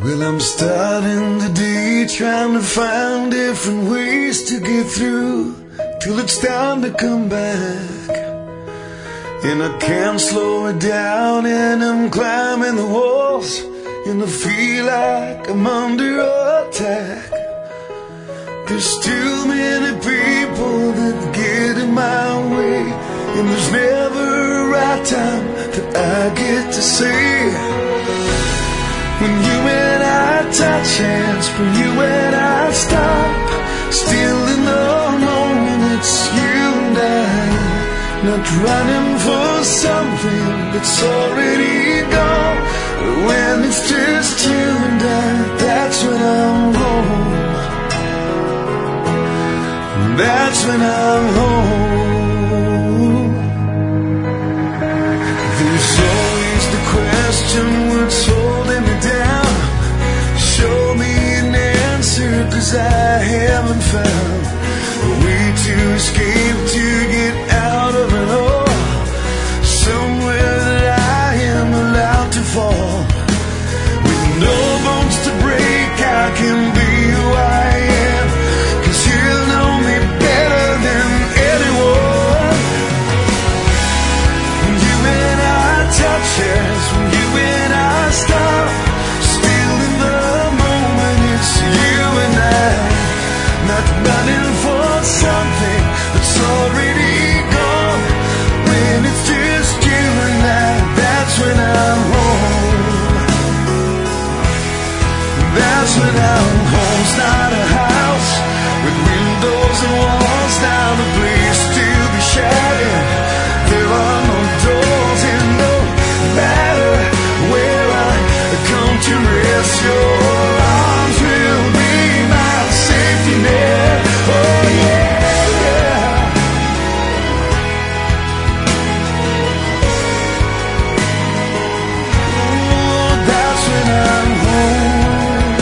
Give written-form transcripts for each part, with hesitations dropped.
Well, I'm starting the day trying to find different ways to get through till it's time to come back. And I can't slow it down, and I'm climbing the walls, and I feel like I'm under attack. There's too many people that get in my way, and there's never a right time that I get to say. When you and I touch hands, when you and I stop, still in the moment it's you and I, not running for something that's already gone. But when it's just you and I, that's when I'm home. That's when I'm home. There's always the question, what's holding me down? Show me an answer, 'cause I haven't found a way to escape, to get out of it all, somewhere that I am allowed to fall. With no bones to break, I can be who I am, 'cause you know me better than anyone. When you and I touch hands, when you and I stop, still in the moment it's you and I, not running for something that's already gone. When it's just you and I, that's when I'm home. That's when I'm home. It's not a house with windows and walls, not a place to be shining. There are no doors, and no matter where I come to rest, your arms will be my safety net. Oh yeah. Oh, that's when I'm home.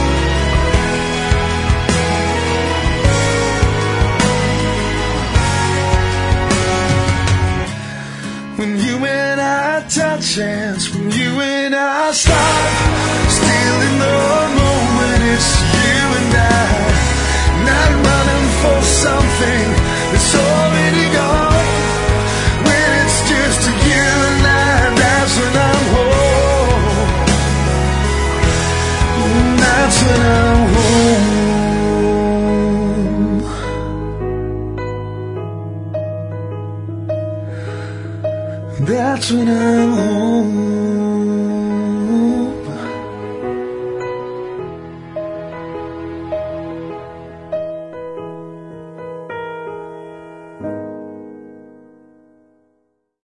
When you and I touch hands, when you and I stop, still in the moment it's you and I, not running for something that's already gone. When it's just you and I, that's when I'm home. That's when I'm home. That's when I'm home.